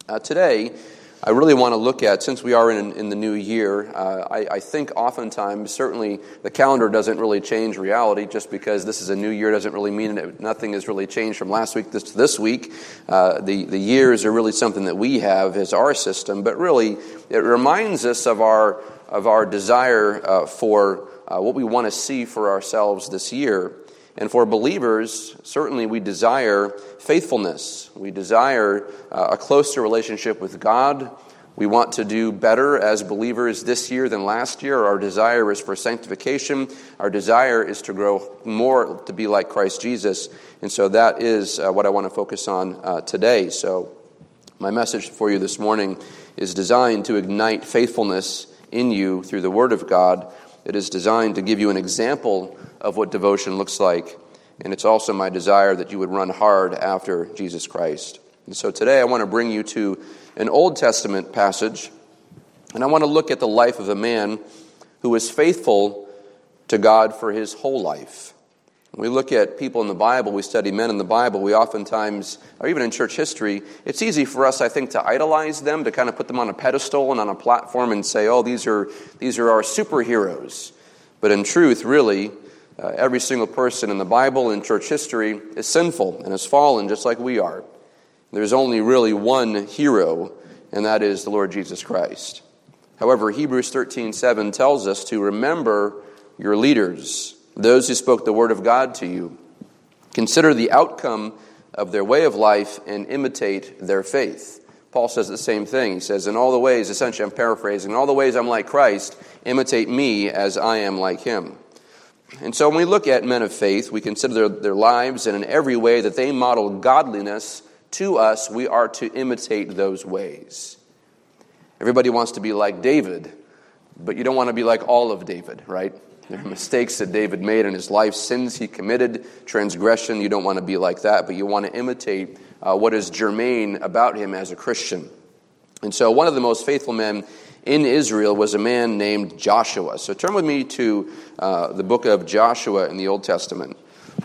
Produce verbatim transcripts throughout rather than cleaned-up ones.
Uh, today, I really want to look at, since we are in, in the new year, uh, I, I think oftentimes, certainly the calendar doesn't really change reality. Just because this is a new year doesn't really mean that nothing has really changed from last week this to this week. Uh, the, the years are really something that we have as our system, but really it reminds us of our, of our desire uh, for uh, what we want to see for ourselves this year. And for believers, certainly we desire faithfulness. We desire uh, a closer relationship with God. We want to do better as believers this year than last year. Our desire is for sanctification. Our desire is to grow more to be like Christ Jesus. And so that is uh, what I want to focus on uh, today. So my message for you this morning is designed to ignite faithfulness in you through the Word of God. It is designed to give you an example of what devotion looks like. And it's also my desire that you would run hard after Jesus Christ. And so today I want to bring you to an Old Testament passage. And I want to look at the life of a man who was faithful to God for his whole life. When we look at people in the Bible, we study men in the Bible, we oftentimes, or even in church history, it's easy for us, I think, to idolize them, to kind of put them on a pedestal and on a platform and say, oh, these are these are our superheroes. But in truth, really, uh, every single person in the Bible and church history is sinful and has fallen just like we are. There's only really one hero, and that is the Lord Jesus Christ. However, Hebrews thirteen seven tells us to remember your leaders, those who spoke the word of God to you. Consider the outcome of their way of life and imitate their faith. Paul says the same thing. He says, in all the ways, essentially I'm paraphrasing, in all the ways I'm like Christ, imitate me as I am like him. And so when we look at men of faith, we consider their, their lives, and in every way that they model godliness to us, we are to imitate those ways. Everybody wants to be like David, but you don't want to be like all of David, right? There are mistakes that David made in his life, sins he committed, transgression. You don't want to be like that, but you want to imitate uh, what is germane about him as a Christian. And so one of the most faithful men in Israel was a man named Joshua. So turn with me to uh, the book of Joshua in the Old Testament.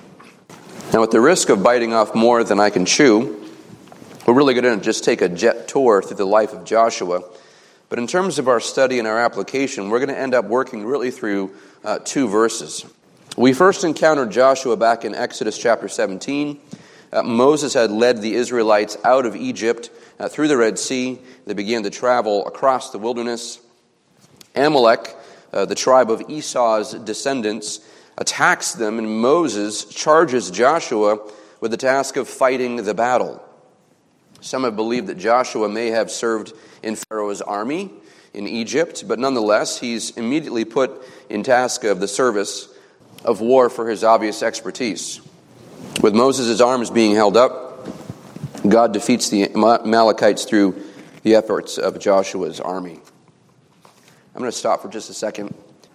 Now, at the risk of biting off more than I can chew, we're really going to just take a jet tour through the life of Joshua. But in terms of our study and our application, we're going to end up working really through uh, two verses. We first encountered Joshua back in Exodus chapter seventeen. Uh, Moses had led the Israelites out of Egypt uh, through the Red Sea. They began to travel across the wilderness. Amalek, uh, the tribe of Esau's descendants, attacks them, and Moses charges Joshua with the task of fighting the battle. Some have believed that Joshua may have served in Pharaoh's army in Egypt, but nonetheless, he's immediately put in task of the service of war for his obvious expertise. With Moses' arms being held up, God defeats the Amalekites through the efforts of Joshua's army. I'm going to stop for just a second.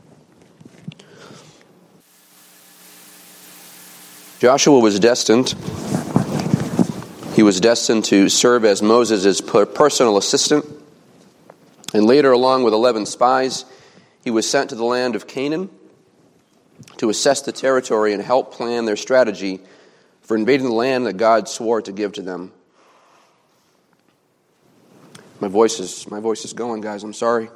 Joshua was destined He was destined to serve as Moses' personal assistant. And later, along with eleven spies, he was sent to the land of Canaan to assess the territory and help plan their strategy for invading the land that God swore to give to them. My voice is, my voice is going, guys. I'm sorry.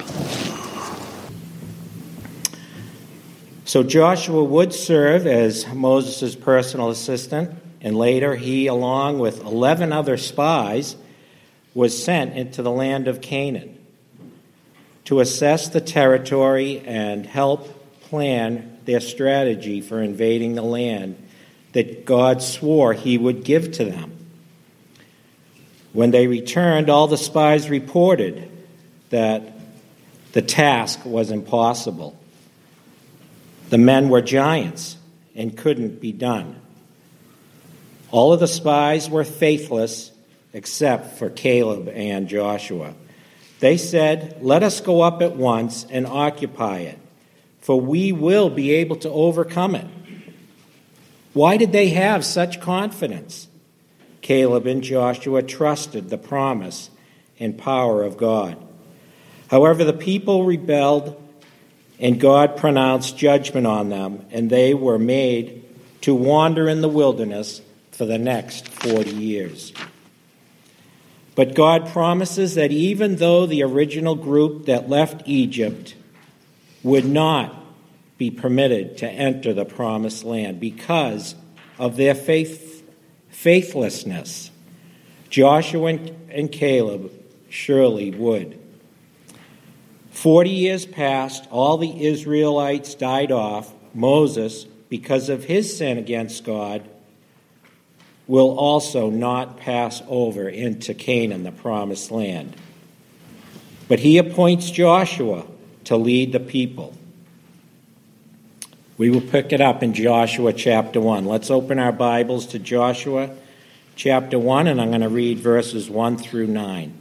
So Joshua would serve as Moses' personal assistant. And later, he, along with eleven other spies, was sent into the land of Canaan to assess the territory and help plan their strategy for invading the land that God swore he would give to them. When they returned, all the spies reported that the task was impossible. The men were giants and couldn't be done. All of the spies were faithless except for Caleb and Joshua. They said, "Let us go up at once and occupy it, for we will be able to overcome it." Why did they have such confidence? Caleb and Joshua trusted the promise and power of God. However, the people rebelled, and God pronounced judgment on them, and they were made to wander in the wilderness for the next forty years. But God promises that even though the original group that left Egypt would not be permitted to enter the promised land because of their faith, faithlessness, Joshua and Caleb surely would. Forty years passed, all the Israelites died off. Moses, because of his sin against God, will also not pass over into Canaan, the promised land. But he appoints Joshua to lead the people. We will pick it up in Joshua chapter one. Let's open our Bibles to Joshua chapter one, and I'm going to read verses one through nine.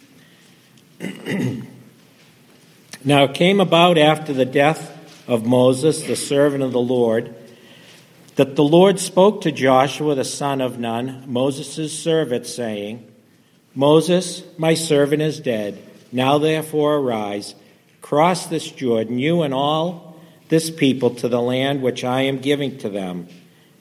Now it came about after the death of Moses, the servant of the Lord, that the Lord spoke to Joshua the son of Nun, Moses' servant, saying, Moses, my servant, is dead. Now therefore arise, cross this Jordan, you and all this people, to the land which I am giving to them,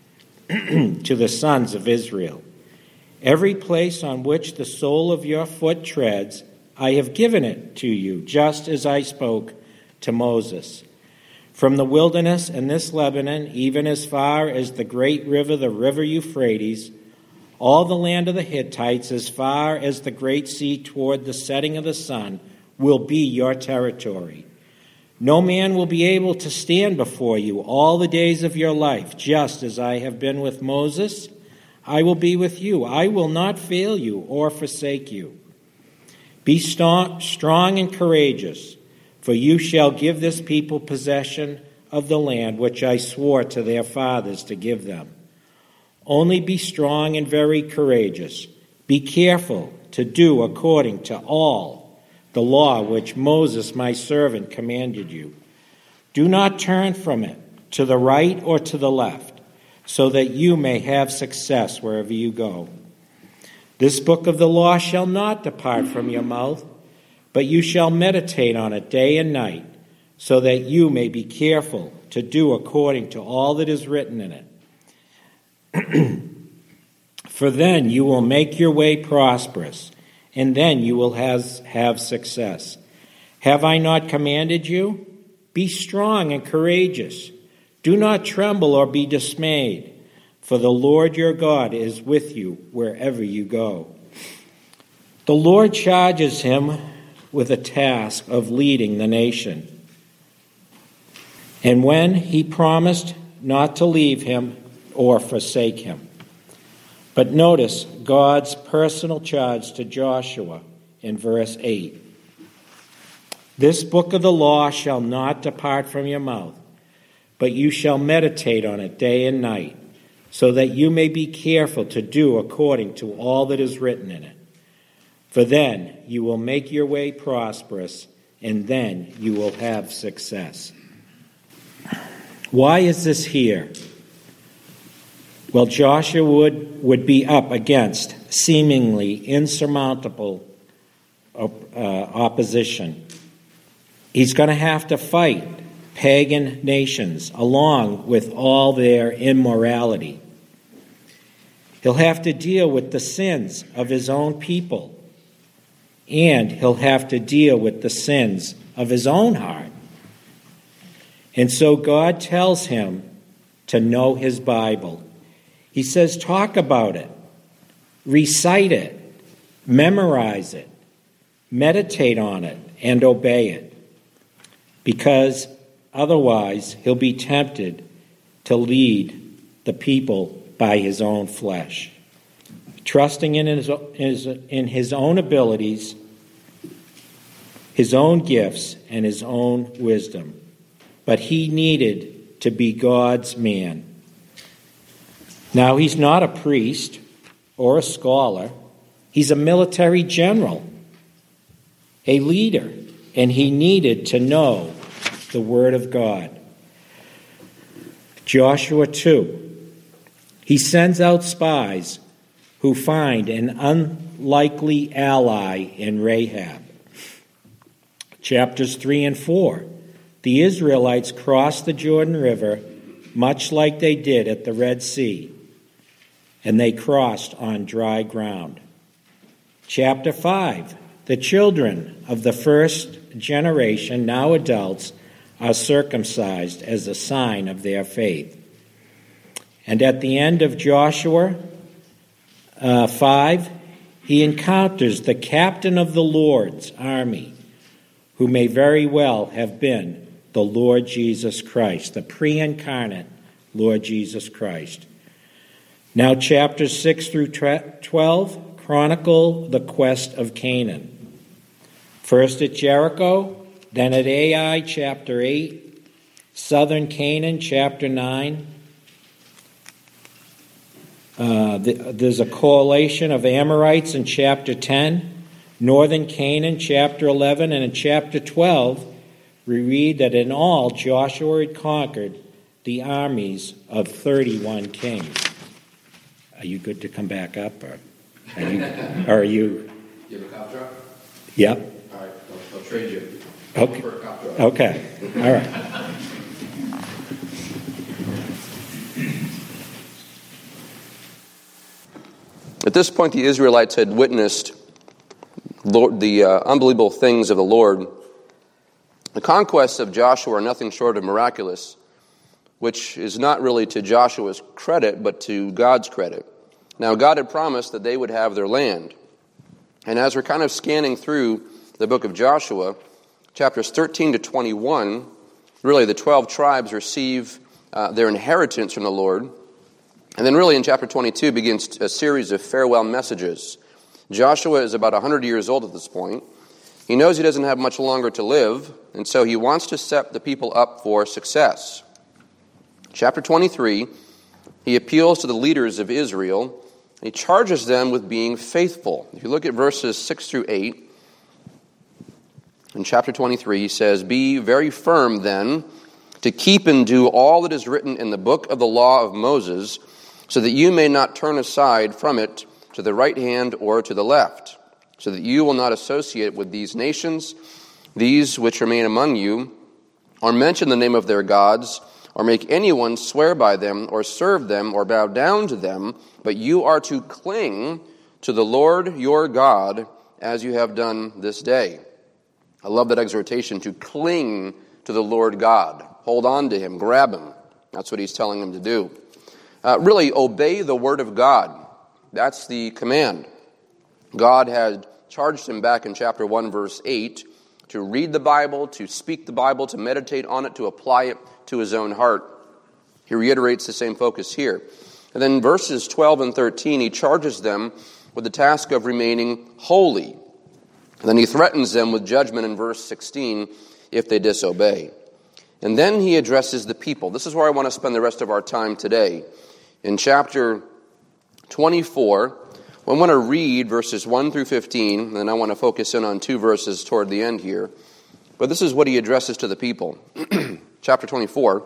to the sons of Israel. Every place on which the sole of your foot treads, I have given it to you, just as I spoke to Moses. From the wilderness and this Lebanon, even as far as the great river, the river Euphrates, all the land of the Hittites, as far as the great sea toward the setting of the sun, will be your territory. No man will be able to stand before you all the days of your life. Just as I have been with Moses, I will be with you. I will not fail you or forsake you. Be strong and courageous, for you shall give this people possession of the land which I swore to their fathers to give them. Only be strong and very courageous. Be careful to do according to all the law which Moses my servant commanded you. Do not turn from it to the right or to the left, so that you may have success wherever you go. This book of the law shall not depart from your mouth, but you shall meditate on it day and night, so that you may be careful to do according to all that is written in it. For then you will make your way prosperous, and then you will have, have success. Have I not commanded you? Be strong and courageous. Do not tremble or be dismayed, for the Lord your God is with you wherever you go. The Lord charges him with a task of leading the nation. And when he promised not to leave him or forsake him. But notice God's personal charge to Joshua in verse eight. This book of the law shall not depart from your mouth, but you shall meditate on it day and night, so that you may be careful to do according to all that is written in it. For then you will make your way prosperous, and then you will have success. Why is this here? Well, Joshua would, would be up against seemingly insurmountable uh, opposition. He's going to have to fight pagan nations along with all their immorality. He'll have to deal with the sins of his own people, and he'll have to deal with the sins of his own heart. And so God tells him to know his Bible. He says, talk about it, recite it, memorize it, meditate on it, and obey it. Because otherwise, he'll be tempted to lead the people by his own flesh, trusting in his, in his own abilities, his own gifts, and his own wisdom. But he needed to be God's man. Now, he's not a priest or a scholar. He's a military general, a leader, and he needed to know the Word of God. Joshua two. He sends out spies who find an unlikely ally in Rahab. Chapters three and four. The Israelites crossed the Jordan River much like they did at the Red Sea, and they crossed on dry ground. Chapter five, the children of the first generation, now adults, are circumcised as a sign of their faith. And at the end of Joshua uh, five, he encounters the captain of the Lord's army, who may very well have been the Lord Jesus Christ, the pre-incarnate Lord Jesus Christ. Now chapters six through twelve chronicle the quest of Canaan. First at Jericho, then at Ai, chapter eight, southern Canaan, chapter nine. Uh, the, there's a coalition of Amorites in chapter ten, northern Canaan, chapter eleven, and in chapter twelve, we read that in all Joshua had conquered the armies of thirty-one kings. Are you good to come back up, or are you? Or are you? You have a cop truck? Yep. All right, I'll, I'll trade you. Okay. For a cop truck. Okay. All right. At this point, the Israelites had witnessed Lord, the uh, unbelievable things of the Lord. The conquests of Joshua are nothing short of miraculous, which is not really to Joshua's credit, but to God's credit. Now, God had promised that they would have their land. And as we're kind of scanning through the book of Joshua, chapters thirteen to twenty-one, really the twelve tribes receive uh, their inheritance from the Lord. And then really in chapter twenty-two begins a series of farewell messages. Joshua is about one hundred years old at this point. He knows he doesn't have much longer to live, and so he wants to set the people up for success. Chapter twenty-three, he appeals to the leaders of Israel, and he charges them with being faithful. If you look at verses six through eight, in chapter twenty-three, he says, "Be very firm then, to keep and do all that is written in the book of the law of Moses, so that you may not turn aside from it to the right hand or to the left, so that you will not associate with these nations, these which remain among you, or mention the name of their gods, or make anyone swear by them, or serve them, or bow down to them, but you are to cling to the Lord your God, as you have done this day." I love that exhortation, to cling to the Lord God. Hold on to him, grab him. That's what he's telling them to do. Uh, really, obey the word of God. That's the command. God had charged him back in chapter one, verse eight, to read the Bible, to speak the Bible, to meditate on it, to apply it to his own heart. He reiterates the same focus here. And then verses twelve and thirteen, he charges them with the task of remaining holy. And then he threatens them with judgment in verse sixteen if they disobey. And then he addresses the people. This is where I want to spend the rest of our time today. In chapter twenty-four, I want to read verses one through fifteen, and then I want to focus in on two verses toward the end here. But this is what he addresses to the people. Chapter twenty-four,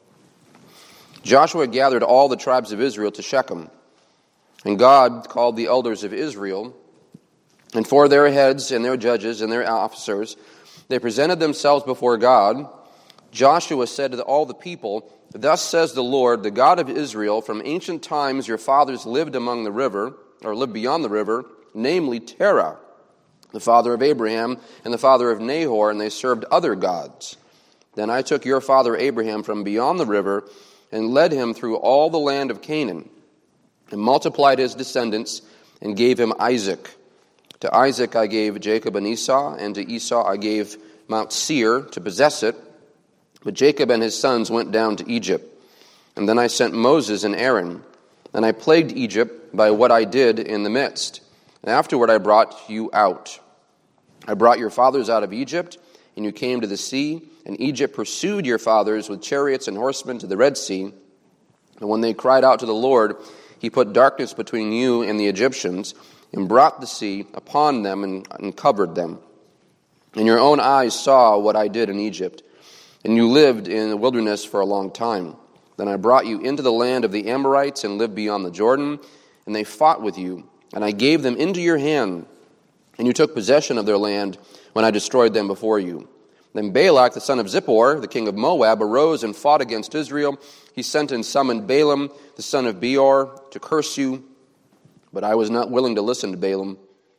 Joshua gathered all the tribes of Israel to Shechem, and God called the elders of Israel, and for their heads and their judges and their officers, they presented themselves before God. Joshua said to all the people, "Thus says the Lord, the God of Israel, from ancient times your fathers lived among the river, or lived beyond the river, namely Terah, the father of Abraham and the father of Nahor, and they served other gods. Then I took your father Abraham from beyond the river and led him through all the land of Canaan, and multiplied his descendants and gave him Isaac. To Isaac I gave Jacob and Esau, and to Esau I gave Mount Seir to possess it. But Jacob and his sons went down to Egypt. And then I sent Moses and Aaron, and I plagued Egypt by what I did in the midst. And afterward I brought you out. I brought your fathers out of Egypt, and you came to the sea, and Egypt pursued your fathers with chariots and horsemen to the Red Sea. And when they cried out to the Lord, he put darkness between you and the Egyptians, and brought the sea upon them and, and covered them. And your own eyes saw what I did in Egypt, and you lived in the wilderness for a long time. Then I brought you into the land of the Amorites and lived beyond the Jordan, and they fought with you, and I gave them into your hand, and you took possession of their land when I destroyed them before you. Then Balak, the son of Zippor, the king of Moab, arose and fought against Israel. He sent and summoned Balaam, the son of Beor, to curse you, but I was not willing to listen to Balaam.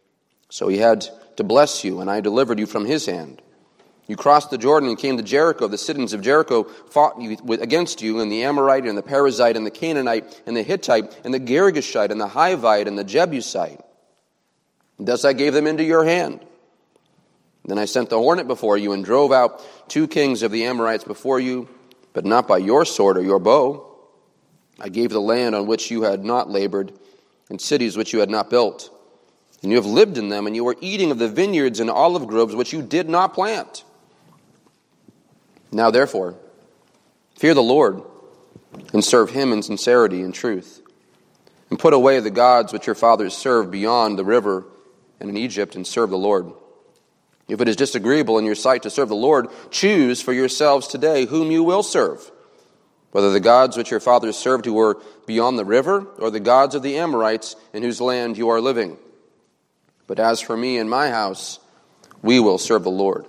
So he had to bless you, and I delivered you from his hand. You crossed the Jordan and came to Jericho. The citizens of Jericho fought you with, against you, and the Amorite, and the Perizzite, and the Canaanite, and the Hittite, and the Girgashite, and the Hivite, and the Jebusite. And thus I gave them into your hand. Then I sent the hornet before you, and drove out two kings of the Amorites before you, but not by your sword or your bow. I gave the land on which you had not labored, and cities which you had not built. And you have lived in them, and you were eating of the vineyards and olive groves which you did not plant. Now therefore, fear the Lord, and serve him in sincerity and truth. And put away the gods which your fathers served beyond the river and in Egypt, and serve the Lord. If it is disagreeable in your sight to serve the Lord, choose for yourselves today whom you will serve, whether the gods which your fathers served who were beyond the river, or the gods of the Amorites in whose land you are living. But as for me and my house, we will serve the Lord.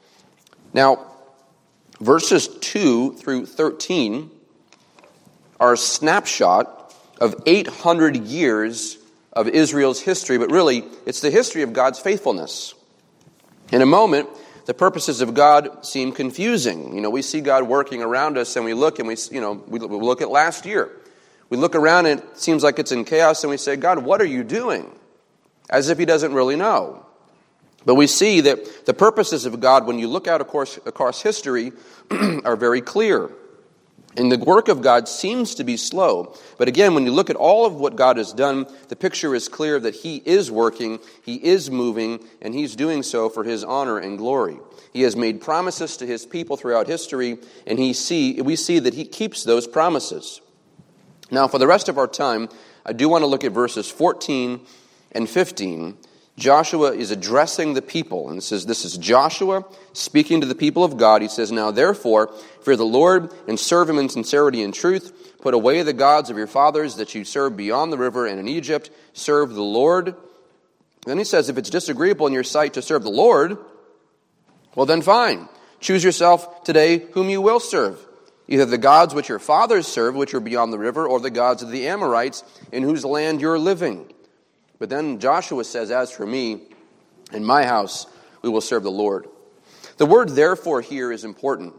Now, verses two through thirteen are a snapshot of eight hundred years of Israel's history, but really, it's the history of God's faithfulness. In a moment, the purposes of God seem confusing. You know, we see God working around us, and we look and we, you know, we look at last year. We look around and it seems like it's in chaos, and we say, God, what are you doing? As if he doesn't really know. But we see that the purposes of God, when you look out across, across history, are very clear. And the work of God seems to be slow. But again, when you look at all of what God has done, the picture is clear that he is working, he is moving, and he's doing so for his honor and glory. He has made promises to his people throughout history, and he see we see that he keeps those promises. Now, for the rest of our time, I do want to look at verses fourteen and fifteen. Joshua is addressing the people, and it says, this is Joshua speaking to the people of God. He says, now therefore, fear the Lord and serve him in sincerity and truth. Put away the gods of your fathers that you served beyond the river and in Egypt. Serve the Lord. Then he says, if it's disagreeable in your sight to serve the Lord, well then fine. Choose yourself today whom you will serve. Either the gods which your fathers served, which are beyond the river, or the gods of the Amorites in whose land you're living. But then Joshua says, as for me and my house, we will serve the Lord. The word therefore here is important.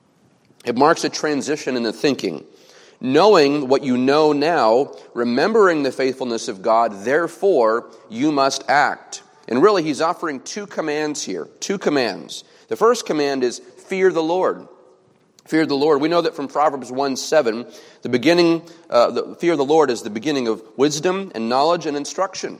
It marks a transition in the thinking. Knowing what you know now, remembering the faithfulness of God, therefore you must act. And really he's offering two commands here, two commands. The first command is fear the Lord. Fear the Lord. We know that from Proverbs one seven, the beginning, uh, the fear of the Lord is the beginning of wisdom and knowledge and instruction.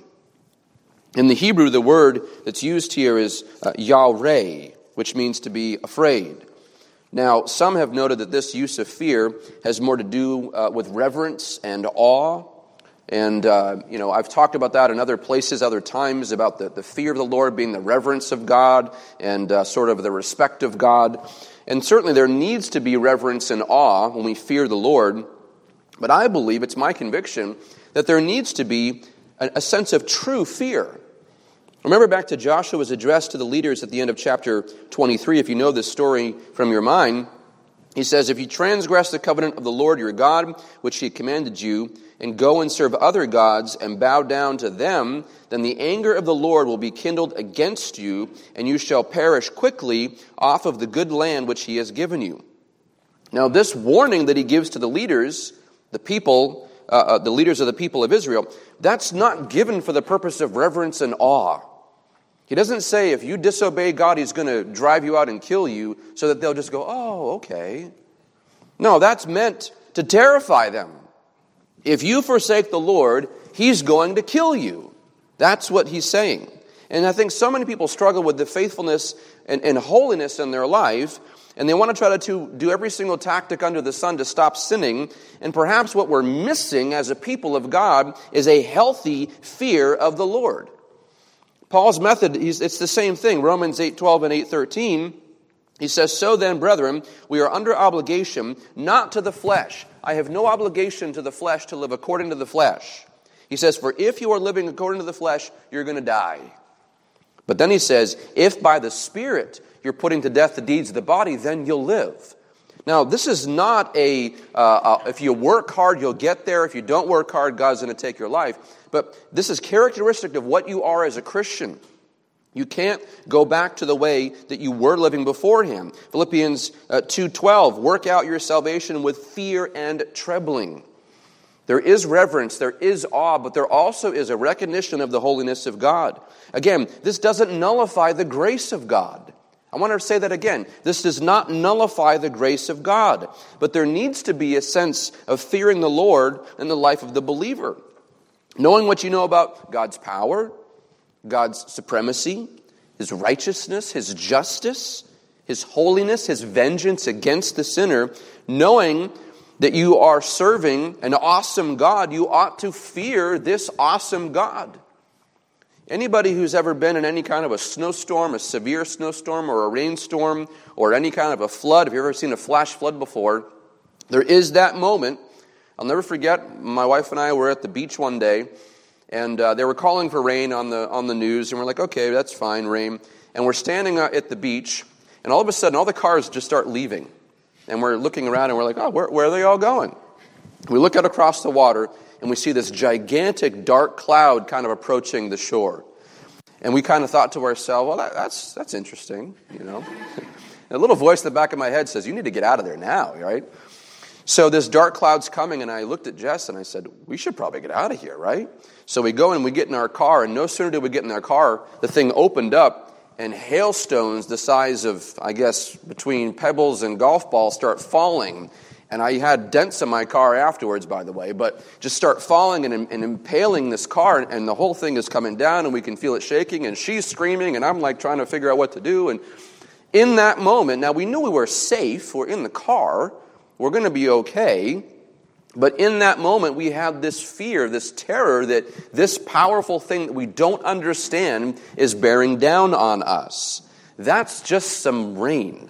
In the Hebrew, the word that's used here is uh, yareh, which means to be afraid. Now, some have noted that this use of fear has more to do uh, with reverence and awe. And, uh, you know, I've talked about that in other places, other times, about the, the fear of the Lord being the reverence of God and uh, sort of the respect of God. And certainly there needs to be reverence and awe when we fear the Lord. But I believe, it's my conviction, that there needs to be a, a sense of true fear. Remember back to Joshua's address to the leaders at the end of chapter twenty-three, if you know this story from your mind. He says, if you transgress the covenant of the Lord your God, which he commanded you, and go and serve other gods and bow down to them, then the anger of the Lord will be kindled against you, and you shall perish quickly off of the good land which he has given you. Now, this warning that he gives to the leaders, the people, uh, uh, the leaders of the people of Israel, that's not given for the purpose of reverence and awe. He doesn't say if you disobey God, he's going to drive you out and kill you, so that they'll just go, oh, okay. No, that's meant to terrify them. If you forsake the Lord, he's going to kill you. That's what he's saying. And I think so many people struggle with the faithfulness and, and holiness in their life, and they want to try to do every single tactic under the sun to stop sinning. And perhaps what we're missing as a people of God is a healthy fear of the Lord. Paul's method, it's the same thing. Romans eight twelve and eight thirteen, he says, so then, brethren, we are under obligation, not to the flesh. I have no obligation to the flesh to live according to the flesh. He says, for if you are living according to the flesh, you're going to die. But then he says, if by the Spirit you're putting to death the deeds of the body, then you'll live. Now, this is not a, uh, uh, if you work hard, you'll get there. If you don't work hard, God's going to take your life. But this is characteristic of what you are as a Christian. You can't go back to the way that you were living beforehand. Philippians uh, two twelve, work out your salvation with fear and trembling. There is reverence, there is awe, but there also is a recognition of the holiness of God. Again, this doesn't nullify the grace of God. I want to say that again. This does not nullify the grace of God, but there needs to be a sense of fearing the Lord in the life of the believer. Knowing what you know about God's power, God's supremacy, His righteousness, His justice, His holiness, His vengeance against the sinner, knowing that you are serving an awesome God, you ought to fear this awesome God. Anybody who's ever been in any kind of a snowstorm, a severe snowstorm or a rainstorm, or any kind of a flood, if you've ever seen a flash flood before, there is that moment. I'll never forget, my wife and I were at the beach one day, and uh, they were calling for rain on the on the news, and we're like, okay, that's fine, rain. And we're standing at the beach, and all of a sudden, all the cars just start leaving. And we're looking around, and we're like, oh, where, where are they all going? We look out across the water, and we see this gigantic dark cloud kind of approaching the shore. And we kind of thought to ourselves, well, that, that's that's interesting, you know. A little voice in the back of my head says, you need to get out of there now, right? So this dark cloud's coming, and I looked at Jess, and I said, we should probably get out of here, right? So we go and we get in our car, and no sooner did we get in our car, the thing opened up, and hailstones the size of, I guess, between pebbles and golf balls start falling. And I had dents in my car afterwards, by the way, but just start falling and, and impaling this car, and the whole thing is coming down, and we can feel it shaking, and she's screaming, and I'm like trying to figure out what to do. And in that moment, now we knew we were safe, we're in the car, we're going to be okay, but in that moment we had this fear, this terror that this powerful thing that we don't understand is bearing down on us. That's just some rain.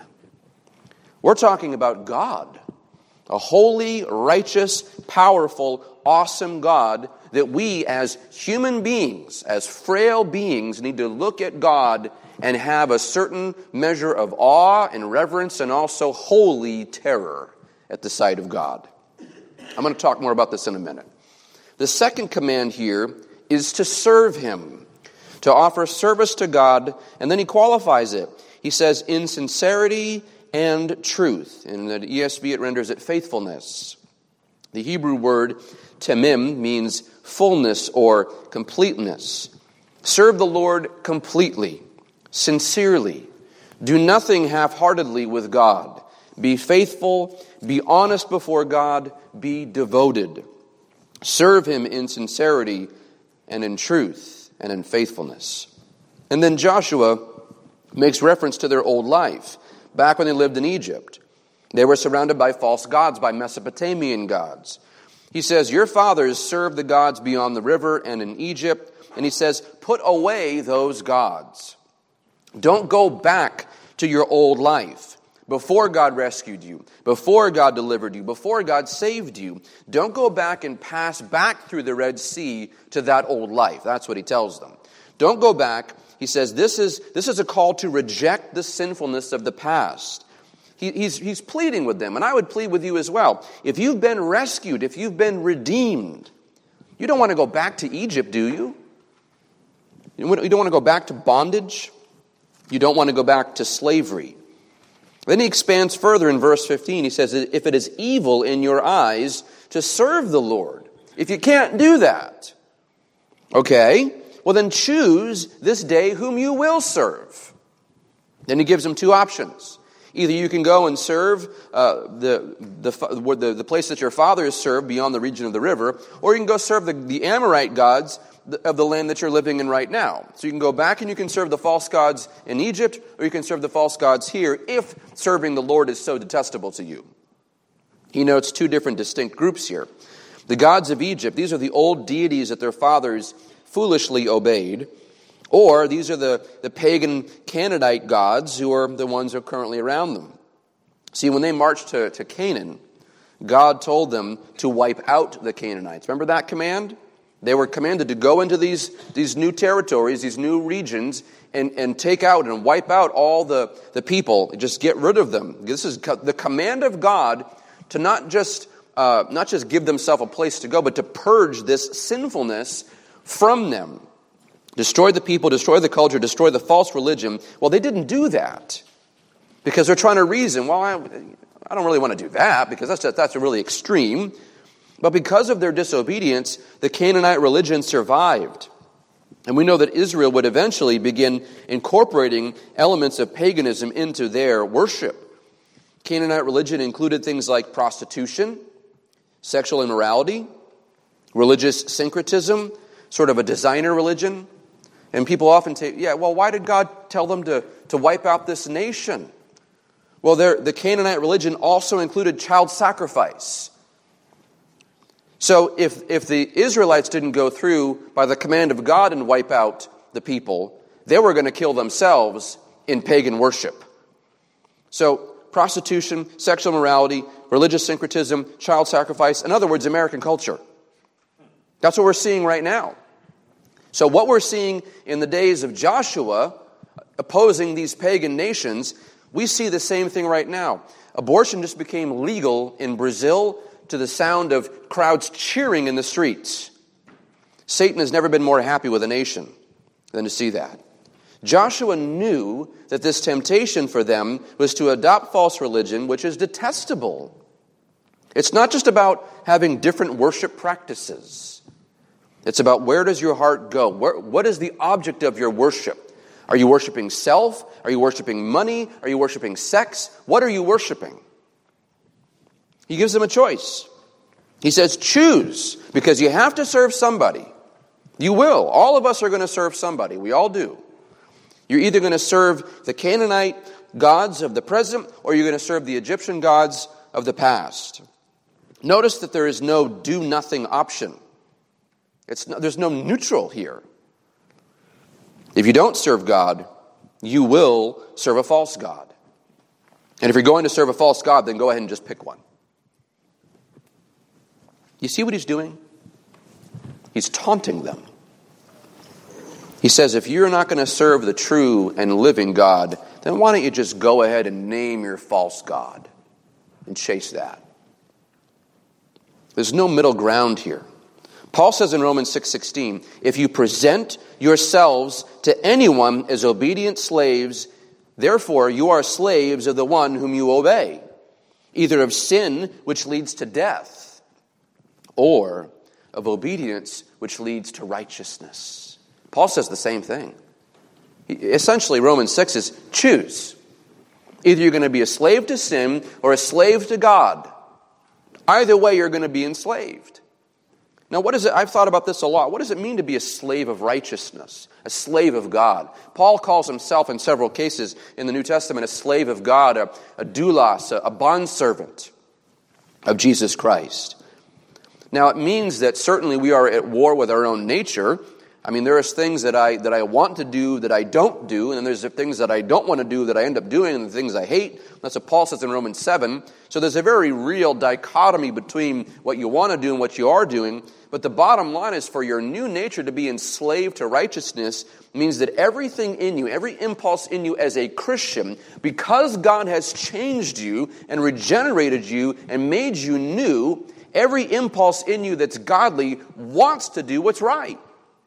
We're talking about God. A holy, righteous, powerful, awesome God that we as human beings, as frail beings, need to look at God and have a certain measure of awe and reverence and also holy terror at the sight of God. I'm going to talk more about this in a minute. The second command here is to serve Him, to offer service to God, and then he qualifies it. He says, in sincerity and truth. In the E S V, it renders it faithfulness. The Hebrew word temim means fullness or completeness. Serve the Lord completely, sincerely. Do nothing half-heartedly with God. Be faithful, be honest before God, be devoted. Serve Him in sincerity and in truth and in faithfulness. And then Joshua makes reference to their old life. Back when they lived in Egypt, they were surrounded by false gods, by Mesopotamian gods. He says, your fathers served the gods beyond the river and in Egypt. And he says, put away those gods. Don't go back to your old life. Before God rescued you, before God delivered you, before God saved you, don't go back and pass back through the Red Sea to that old life. That's what he tells them. Don't go back. He says this is this is a call to reject the sinfulness of the past. He, he's, he's pleading with them, and I would plead with you as well. If you've been rescued, if you've been redeemed, you don't want to go back to Egypt, do you? You don't want to go back to bondage. You don't want to go back to slavery. Then he expands further in verse fifteen. He says, if it is evil in your eyes to serve the Lord, if you can't do that, okay, well then choose this day whom you will serve. Then he gives them two options. Either you can go and serve uh, the, the, the, the place that your fathers served beyond the region of the river, or you can go serve the, the Amorite gods of the land that you're living in right now. So you can go back and you can serve the false gods in Egypt, or you can serve the false gods here if serving the Lord is so detestable to you. He notes two different distinct groups here. The gods of Egypt, these are the old deities that their fathers foolishly obeyed, or these are the, the pagan Canaanite gods who are the ones who are currently around them. See, when they marched to, to Canaan, God told them to wipe out the Canaanites. Remember that command? They were commanded to go into these, these new territories, these new regions, and, and take out and wipe out all the, the people. Just get rid of them. This is the command of God to not just, uh, not just give themselves a place to go, but to purge this sinfulness from them. destroy the people, destroy the culture, destroy the false religion. Well, they didn't do that because they're trying to reason, well, I, I don't really want to do that because that's just, that's a really extreme. But because of their disobedience, the Canaanite religion survived. And we know that Israel would eventually begin incorporating elements of paganism into their worship. Canaanite religion included things like prostitution, sexual immorality, religious syncretism, sort of a designer religion. And people often say, yeah, well, why did God tell them to, to wipe out this nation? Well, the Canaanite religion also included child sacrifice. So if, if the Israelites didn't go through by the command of God and wipe out the people, they were going to kill themselves in pagan worship. So prostitution, sexual immorality, religious syncretism, child sacrifice, in other words, American culture. That's what we're seeing right now. So what we're seeing in the days of Joshua, opposing these pagan nations, we see the same thing right now. Abortion just became legal in Brazil to the sound of crowds cheering in the streets. Satan has never been more happy with a nation than to see that. Joshua knew that this temptation for them was to adopt false religion, which is detestable. It's not just about having different worship practices. It's about where does your heart go? Where, what is the object of your worship? Are you worshiping self? Are you worshiping money? Are you worshiping sex? What are you worshiping? He gives them a choice. He says, choose, because you have to serve somebody. You will. All of us are going to serve somebody. We all do. You're either going to serve the Canaanite gods of the present, or you're going to serve the Egyptian gods of the past. Notice that there is no do-nothing option. It's no, there's no neutral here. If you don't serve God, you will serve a false god. And if you're going to serve a false god, then go ahead and just pick one. You see what he's doing? He's taunting them. He says, if you're not going to serve the true and living God, then why don't you just go ahead and name your false god and chase that? There's no middle ground here. Paul says in Romans six sixteen, if you present yourselves to anyone as obedient slaves, therefore you are slaves of the one whom you obey, either of sin, which leads to death, or of obedience, which leads to righteousness. Paul says the same thing. Essentially, Romans six is choose. Either you're going to be a slave to sin or a slave to God. Either way, you're going to be enslaved. Now, what is it? I've thought about this a lot. What does it mean to be a slave of righteousness, a slave of God? Paul calls himself in several cases in the New Testament a slave of God, a, a doulos, a, a bondservant of Jesus Christ. Now, it means that certainly we are at war with our own nature. I mean, there are things that I that I want to do that I don't do, and then there's things that I don't want to do that I end up doing, and the things I hate. That's what Paul says in Romans seven. So there's a very real dichotomy between what you want to do and what you are doing. But the bottom line is, for your new nature to be enslaved to righteousness means that everything in you, every impulse in you as a Christian, because God has changed you and regenerated you and made you new, every impulse in you that's godly wants to do what's right.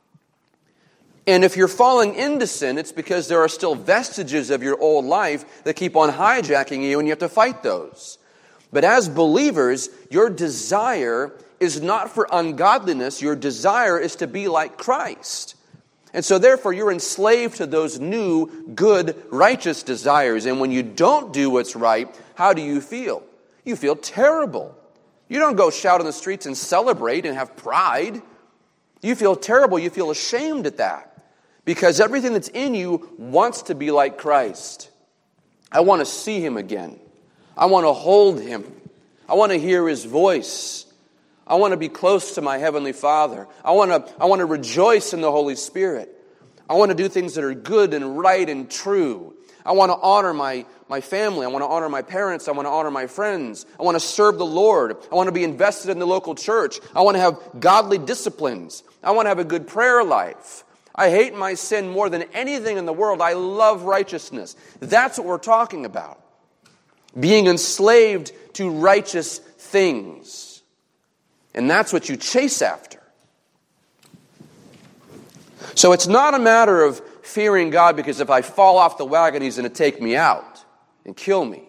And if you're falling into sin, it's because there are still vestiges of your old life that keep on hijacking you, and you have to fight those. But as believers, your desire is not for ungodliness. Your desire is to be like Christ. And so therefore, you're enslaved to those new, good, righteous desires. And when you don't do what's right, how do you feel? You feel terrible. You don't go shout in the streets and celebrate and have pride. You feel terrible. You feel ashamed at that. Because everything that's in you wants to be like Christ. I want to see Him again. I want to hold Him. I want to hear His voice. I want to be close to my Heavenly Father. I want to, I want to rejoice in the Holy Spirit. I want to do things that are good and right and true. I want to honor my, my family. I want to honor my parents. I want to honor my friends. I want to serve the Lord. I want to be invested in the local church. I want to have godly disciplines. I want to have a good prayer life. I hate my sin more than anything in the world. I love righteousness. That's what we're talking about. Being enslaved to righteous things. And that's what you chase after. So it's not a matter of fearing God because if I fall off the wagon, he's going to take me out and kill me.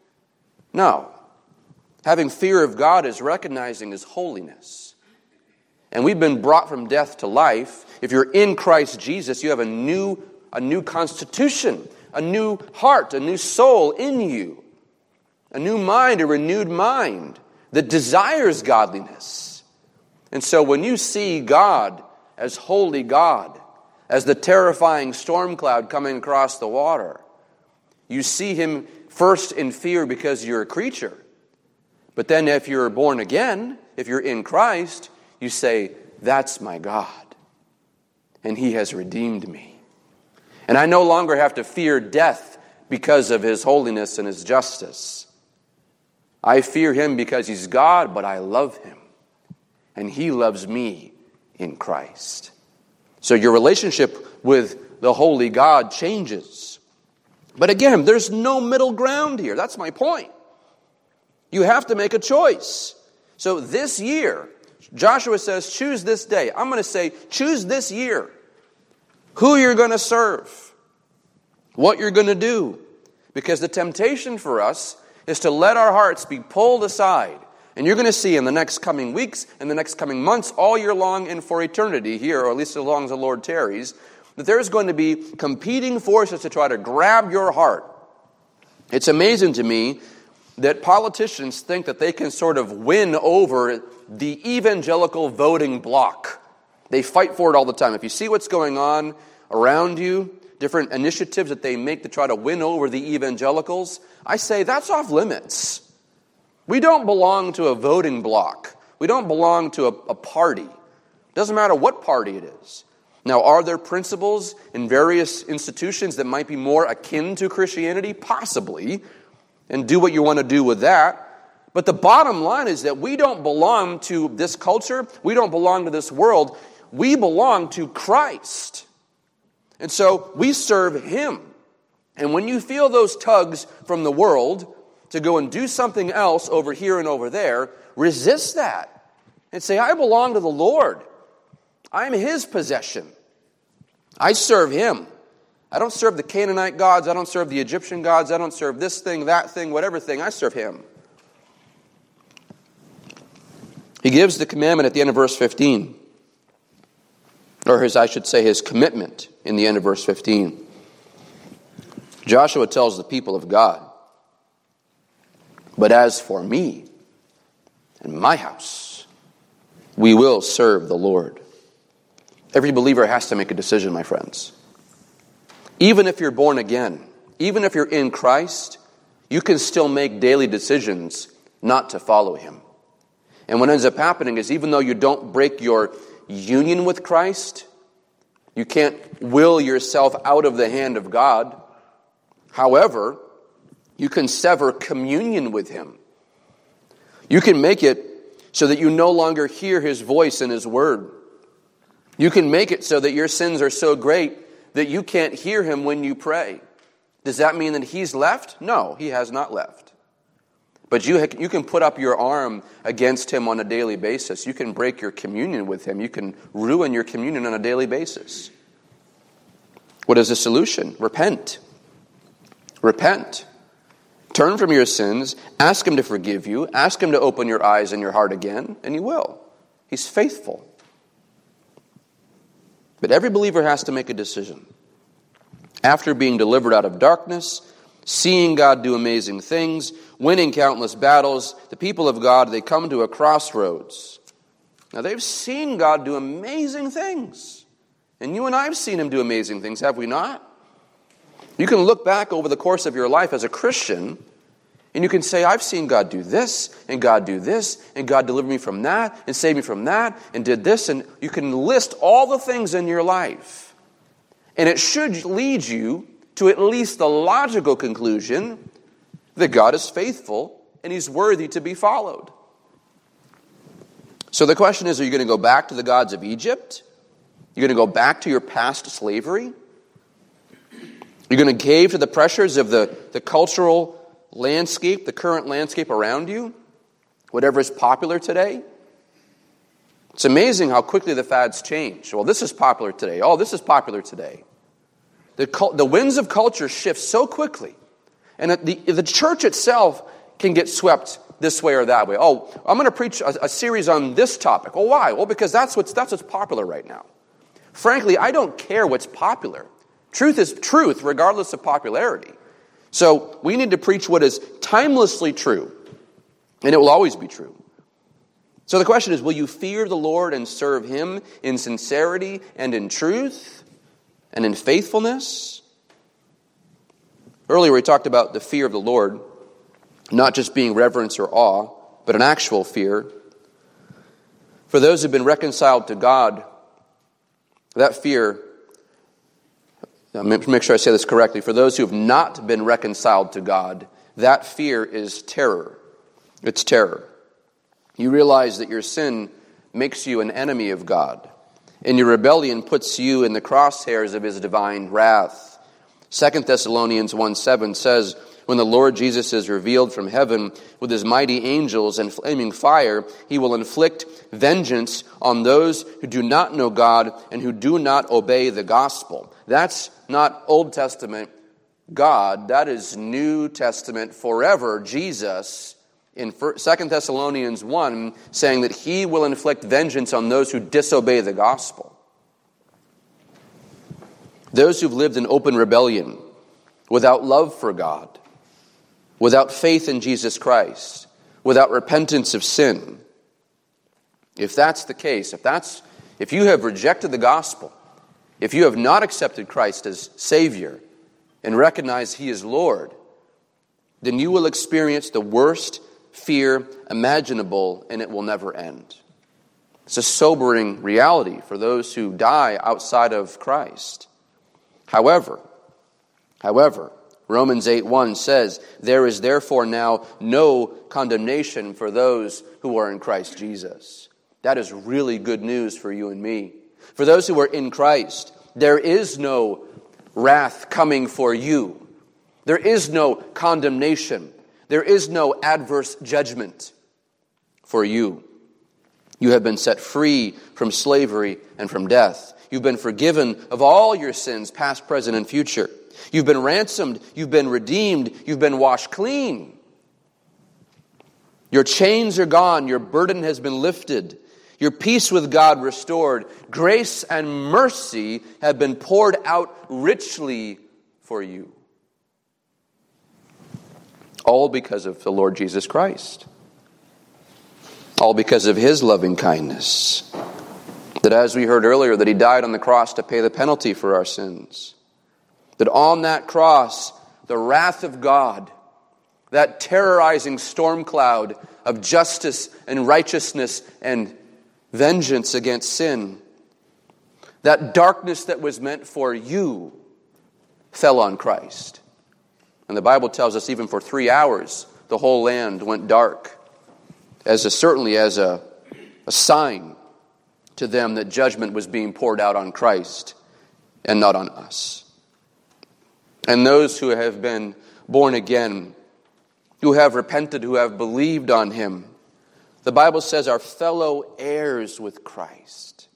No. Having fear of God is recognizing his holiness. And we've been brought from death to life. If you're in Christ Jesus, you have a new, a new constitution, a new heart, a new soul in you, a new mind, a renewed mind that desires godliness. And so when you see God as holy God, as the terrifying storm cloud coming across the water, you see him first in fear because you're a creature. But then if you're born again, if you're in Christ, you say, that's my God. And he has redeemed me. And I no longer have to fear death because of his holiness and his justice. I fear him because he's God, but I love him. And he loves me in Christ. So your relationship with the holy God changes. But again, there's no middle ground here. That's my point. You have to make a choice. So this year, Joshua says, choose this day. I'm going to say, choose this year who you're going to serve, what you're going to do. Because the temptation for us is to let our hearts be pulled aside. And you're going to see in the next coming weeks, in the next coming months, all year long and for eternity here, or at least as long as the Lord tarries, that there's going to be competing forces to try to grab your heart. It's amazing to me that politicians think that they can sort of win over the evangelical voting bloc. They fight for it all the time. If you see what's going on around you, different initiatives that they make to try to win over the evangelicals, I say that's off limits. We don't belong to a voting bloc. We don't belong to a, a party. Doesn't matter what party it is. Now, are there principles in various institutions that might be more akin to Christianity? Possibly. And do what you want to do with that. But the bottom line is that we don't belong to this culture. We don't belong to this world. We belong to Christ. And so we serve him. And when you feel those tugs from the world to go and do something else over here and over there, resist that. And say, I belong to the Lord. I'm his possession. I serve him. I don't serve the Canaanite gods. I don't serve the Egyptian gods. I don't serve this thing, that thing, whatever thing. I serve him. He gives the commandment at the end of verse fifteen. Or his, I should say, his commitment in the end of verse fifteen. Joshua tells the people of God, but as for me and my house, we will serve the Lord. Every believer has to make a decision, my friends. Even if you're born again, even if you're in Christ, you can still make daily decisions not to follow him. And what ends up happening is even though you don't break your union with Christ, you can't will yourself out of the hand of God. However, you can sever communion with him. You can make it so that you no longer hear his voice and his word. You can make it so that your sins are so great that you can't hear him when you pray. Does that mean that he's left? No, he has not left. But you, you can put up your arm against him on a daily basis. You can break your communion with him. You can ruin your communion on a daily basis. What is the solution? Repent. Repent. Turn from your sins. Ask him to forgive you. Ask him to open your eyes and your heart again, and he will. He's faithful. But every believer has to make a decision. After being delivered out of darkness, seeing God do amazing things, winning countless battles, the people of God, they come to a crossroads. Now they've seen God do amazing things. And you and I have seen him do amazing things, have we not? You can look back over the course of your life as a Christian, and you can say, I've seen God do this, and God do this, and God delivered me from that, and saved me from that, and did this, and you can list all the things in your life. And it should lead you to at least the logical conclusion that God is faithful, and he's worthy to be followed. So the question is, are you going to go back to the gods of Egypt? You're going to go back to your past slavery? You're going to cave to the pressures of the, the cultural landscape, the current landscape around you, whatever is popular today? It's amazing how quickly the fads change. Well, this is popular today. Oh, this is popular today. The, the winds of culture shift so quickly. And the, the church itself can get swept this way or that way. Oh, I'm going to preach a, a series on this topic. Well, why? Well, because that's what's, that's what's popular right now. Frankly, I don't care what's popular. Truth is truth, regardless of popularity. So we need to preach what is timelessly true. And it will always be true. So the question is, will you fear the Lord and serve Him in sincerity and in truth and in faithfulness? Earlier we talked about the fear of the Lord, not just being reverence or awe, but an actual fear. For those who have been reconciled to God, that fear, make sure I say this correctly, for those who have not been reconciled to God, that fear is terror. It's terror. You realize that your sin makes you an enemy of God, and your rebellion puts you in the crosshairs of His divine wrath. Second Thessalonians one seven says, when the Lord Jesus is revealed from heaven with His mighty angels and flaming fire, He will inflict vengeance on those who do not know God and who do not obey the gospel. That's not Old Testament God. That is New Testament forever Jesus in Second Thessalonians one, saying that He will inflict vengeance on those who disobey the gospel. Those who've lived in open rebellion, without love for God, without faith in Jesus Christ, without repentance of sin. If that's the case, if that's if you have rejected the gospel, if you have not accepted Christ as Savior and recognize He is Lord, then you will experience the worst fear imaginable, and it will never end. It's a sobering reality for those who die outside of Christ. However, however, Romans eight one says, there is therefore now no condemnation for those who are in Christ Jesus. That is really good news for you and me. For those who are in Christ, there is no wrath coming for you. There is no condemnation. There is no adverse judgment for you. You have been set free from slavery and from death. You've been forgiven of all your sins, past, present, and future. You've been ransomed. You've been redeemed. You've been washed clean. Your chains are gone. Your burden has been lifted. Your peace with God restored. Grace and mercy have been poured out richly for you. All because of the Lord Jesus Christ. All because of His loving kindness. That as we heard earlier, that He died on the cross to pay the penalty for our sins. That on that cross, the wrath of God, that terrorizing storm cloud of justice and righteousness and vengeance against sin, that darkness that was meant for you fell on Christ. And the Bible tells us even for three hours, the whole land went dark, as a, certainly as a, a sign to them that judgment was being poured out on Christ and not on us. And those who have been born again, who have repented, who have believed on Him, the Bible says are fellow heirs with Christ.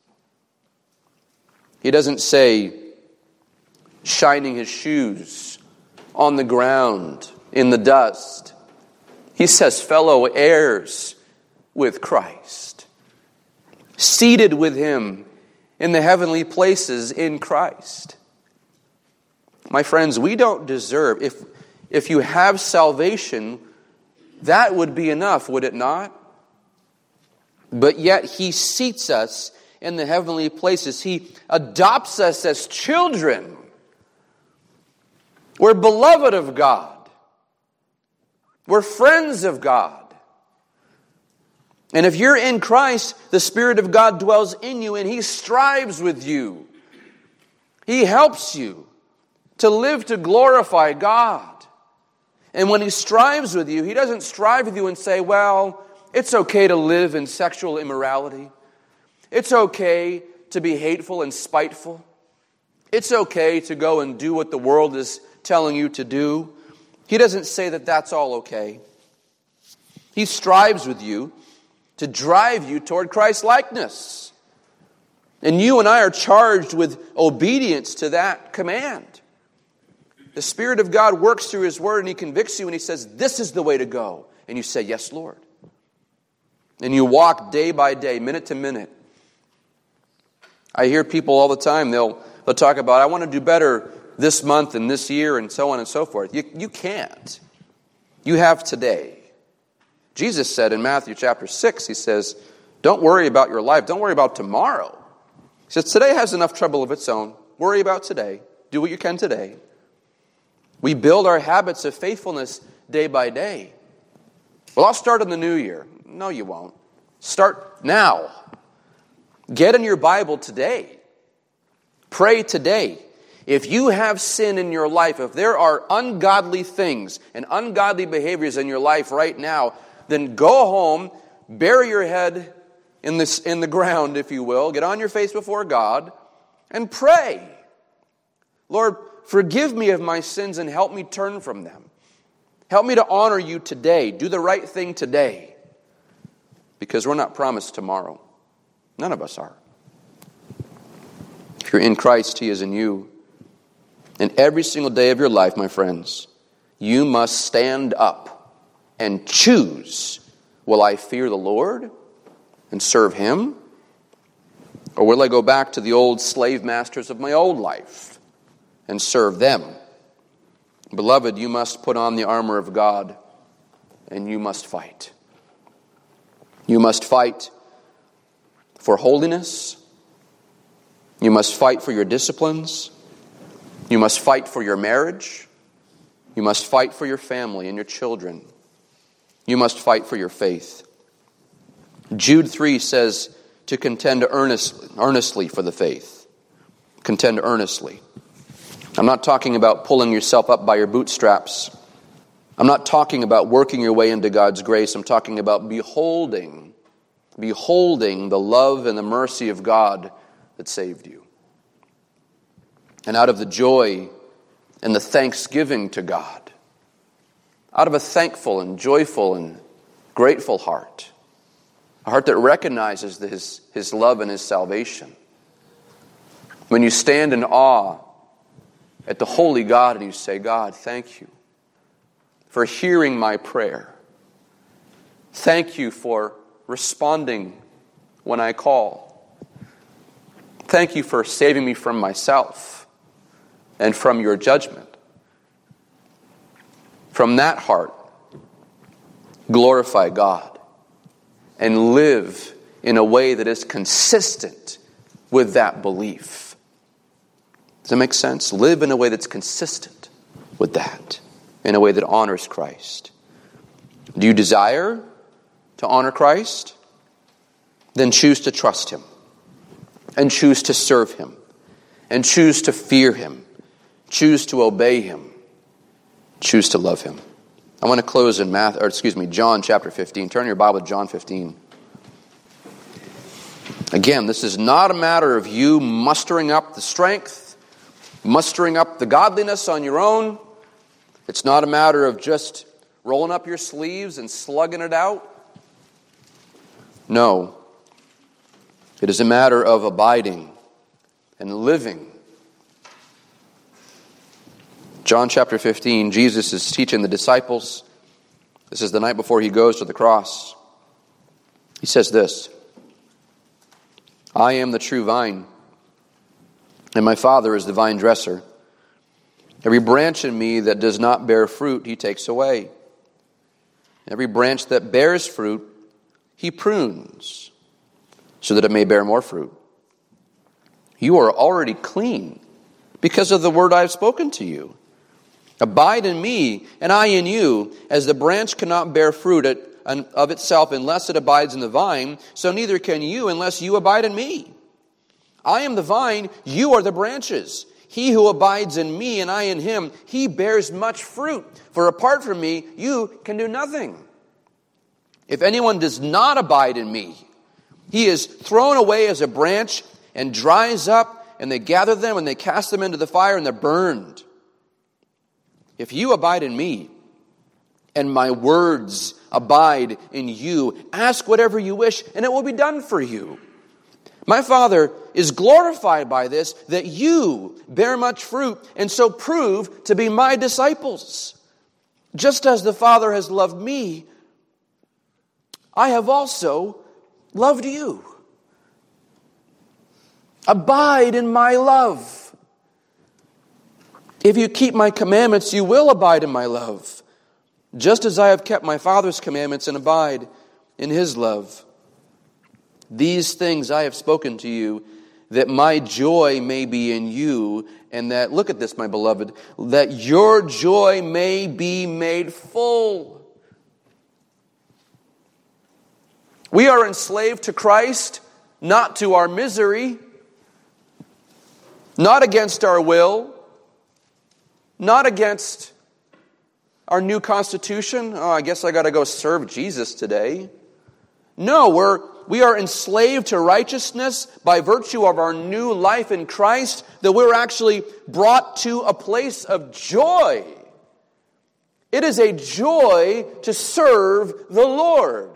He doesn't say shining His shoes on the ground in the dust. He says fellow heirs with Christ. Seated with Him in the heavenly places in Christ. My friends, we don't deserve, if, if you have salvation, that would be enough, would it not? But yet He seats us in the heavenly places. He adopts us as children. We're beloved of God. We're friends of God. And if you're in Christ, the Spirit of God dwells in you and He strives with you. He helps you to live to glorify God. And when He strives with you, He doesn't strive with you and say, well, it's okay to live in sexual immorality. It's okay to be hateful and spiteful. It's okay to go and do what the world is telling you to do. He doesn't say that that's all okay. He strives with you to drive you toward Christ-likeness. And you and I are charged with obedience to that command. The Spirit of God works through His Word and He convicts you and He says, this is the way to go. And you say, yes, Lord. And you walk day by day, minute to minute. I hear people all the time, they'll, they'll talk about, I want to do better this month and this year and so on and so forth. You, you can't. You have today. Jesus said in Matthew chapter six, He says, don't worry about your life. Don't worry about tomorrow. He says, today has enough trouble of its own. Worry about today. Do what you can today. We build our habits of faithfulness day by day. Well, I'll start in the new year. No, you won't. Start now. Get in your Bible today. Pray today. If you have sin in your life, if there are ungodly things and ungodly behaviors in your life right now, then go home, bury your head in the, in the ground, if you will, get on your face before God, and pray. Lord, forgive me of my sins and help me turn from them. Help me to honor you today. Do the right thing today. Because we're not promised tomorrow. None of us are. If you're in Christ, He is in you. And every single day of your life, my friends, you must stand up and choose, will I fear the Lord and serve Him? Or will I go back to the old slave masters of my old life and serve them? Beloved, you must put on the armor of God and you must fight. You must fight for holiness. You must fight for your disciplines. You must fight for your marriage. You must fight for your family and your children. You must fight for your faith. Jude three says to contend earnestly, earnestly for the faith. Contend earnestly. I'm not talking about pulling yourself up by your bootstraps. I'm not talking about working your way into God's grace. I'm talking about beholding, beholding the love and the mercy of God that saved you. And out of the joy and the thanksgiving to God, out of a thankful and joyful and grateful heart, a heart that recognizes His, His love and His salvation. When you stand in awe at the holy God and you say, God, thank you for hearing my prayer. Thank you for responding when I call. Thank you for saving me from myself and from your judgment. From that heart, glorify God and live in a way that is consistent with that belief. Does that make sense? Live in a way that's consistent with that, in a way that honors Christ. Do you desire to honor Christ? Then choose to trust Him, and choose to serve Him, and choose to fear Him, choose to obey Him, choose to love Him. I want to close in Matthew, or excuse me, John chapter fifteen. Turn your Bible to John fifteen. Again, this is not a matter of you mustering up the strength, mustering up the godliness on your own. It's not a matter of just rolling up your sleeves and slugging it out. No. It is a matter of abiding and living. John chapter fifteen, Jesus is teaching the disciples. This is the night before He goes to the cross. He says this, I am the true vine, and my Father is the vine dresser. Every branch in me that does not bear fruit, He takes away. Every branch that bears fruit, He prunes, so that it may bear more fruit. You are already clean because of the word I have spoken to you. Abide in me, and I in you, as the branch cannot bear fruit of itself unless it abides in the vine, so neither can you unless you abide in me. I am the vine, you are the branches. He who abides in me and I in him, he bears much fruit. For apart from me, you can do nothing. If anyone does not abide in me, he is thrown away as a branch and dries up, and they gather them and they cast them into the fire and they're burned. If you abide in me and my words abide in you. Ask whatever you wish, and it will be done for you. My Father is glorified by this, that you bear much fruit, and so prove to be my disciples. Just as the Father has loved me, I have also loved you. Abide in my love. If you keep my commandments, you will abide in my love, just as I have kept my Father's commandments and abide in his love. These things I have spoken to you, that my joy may be in you, and that, look at this, my beloved, that your joy may be made full. We are enslaved to Christ, not to our misery, not against our will, not against our new constitution. Oh, I guess I got to go serve Jesus today. No, we're we are enslaved to righteousness by virtue of our new life in Christ, that we're actually brought to a place of joy. It is a joy to serve the Lord.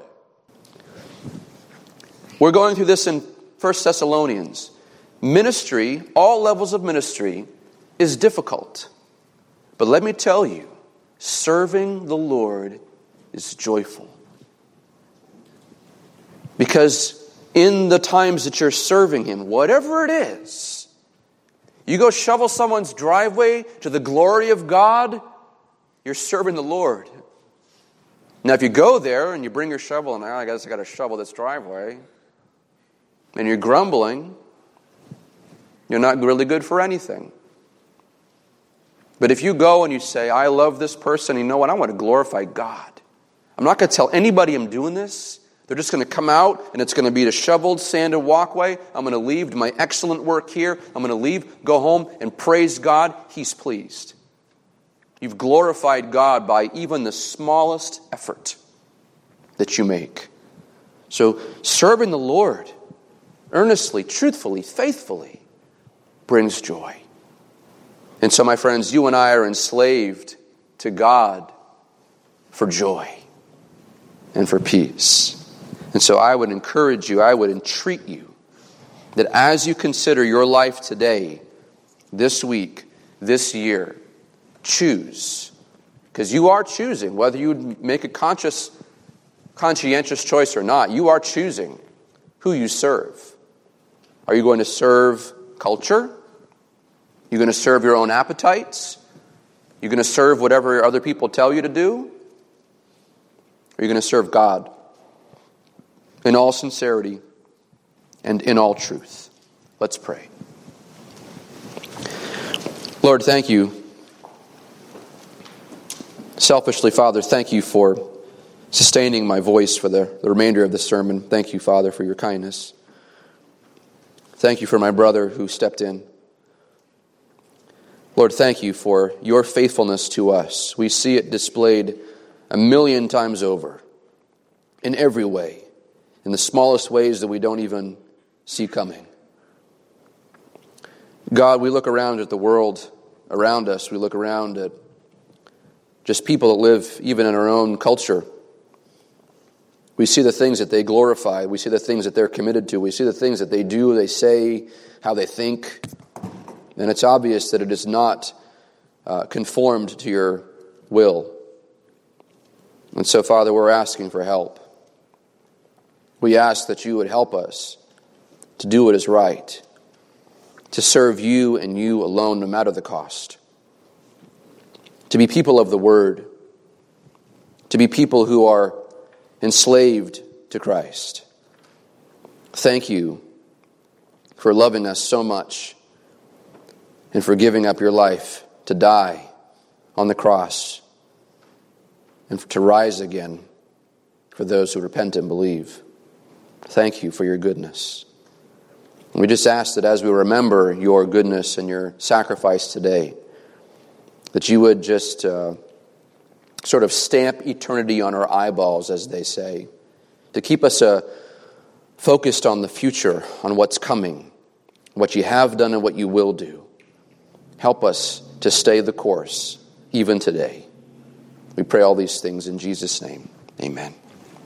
We're going through this in First Thessalonians. Ministry, all levels of ministry, is difficult. But let me tell you, serving the Lord is joyful. Because in the times that you're serving him, whatever it is, you go shovel someone's driveway to the glory of God, you're serving the Lord. Now if you go there and you bring your shovel and, oh, I guess I got to shovel this driveway, and you're grumbling, you're not really good for anything. But if you go and you say, I love this person, you know what, I want to glorify God. I'm not going to tell anybody I'm doing this. They're just going to come out, and it's going to be a shoveled, sanded walkway. I'm going to leave, do my excellent work here. I'm going to leave, go home, and praise God. He's pleased. You've glorified God by even the smallest effort that you make. So serving the Lord earnestly, truthfully, faithfully brings joy. And so, my friends, you and I are enslaved to God for joy and for peace. And so I would encourage you, I would entreat you, that as you consider your life today, this week, this year, choose. Because you are choosing, whether you make a conscious, conscientious choice or not, you are choosing who you serve. Are you going to serve culture? You're going to serve your own appetites? You're going to serve whatever other people tell you to do? Or are you going to serve God in all sincerity and in all truth? Let's pray. Lord, thank you. Selfishly, Father, thank you for sustaining my voice for the, the remainder of the sermon. Thank you, Father, for your kindness. Thank you for my brother who stepped in. Lord, thank you for your faithfulness to us. We see it displayed a million times over, in every way, in the smallest ways that we don't even see coming. God, we look around at the world around us. We look around at just people that live even in our own culture. We see the things that they glorify. We see the things that they're committed to. We see the things that they do, they say, how they think. And it's obvious that it is not uh, conformed to your will. And so, Father, we're asking for help. We ask that you would help us to do what is right, to serve you and you alone, no matter the cost, to be people of the Word, to be people who are enslaved to Christ. Thank you for loving us so much and for giving up your life to die on the cross and to rise again for those who repent and believe. Thank you for your goodness. And we just ask that as we remember your goodness and your sacrifice today, that you would just uh, sort of stamp eternity on our eyeballs, as they say, to keep us uh, focused on the future, on what's coming, what you have done and what you will do. Help us to stay the course, even today. We pray all these things in Jesus' name. Amen.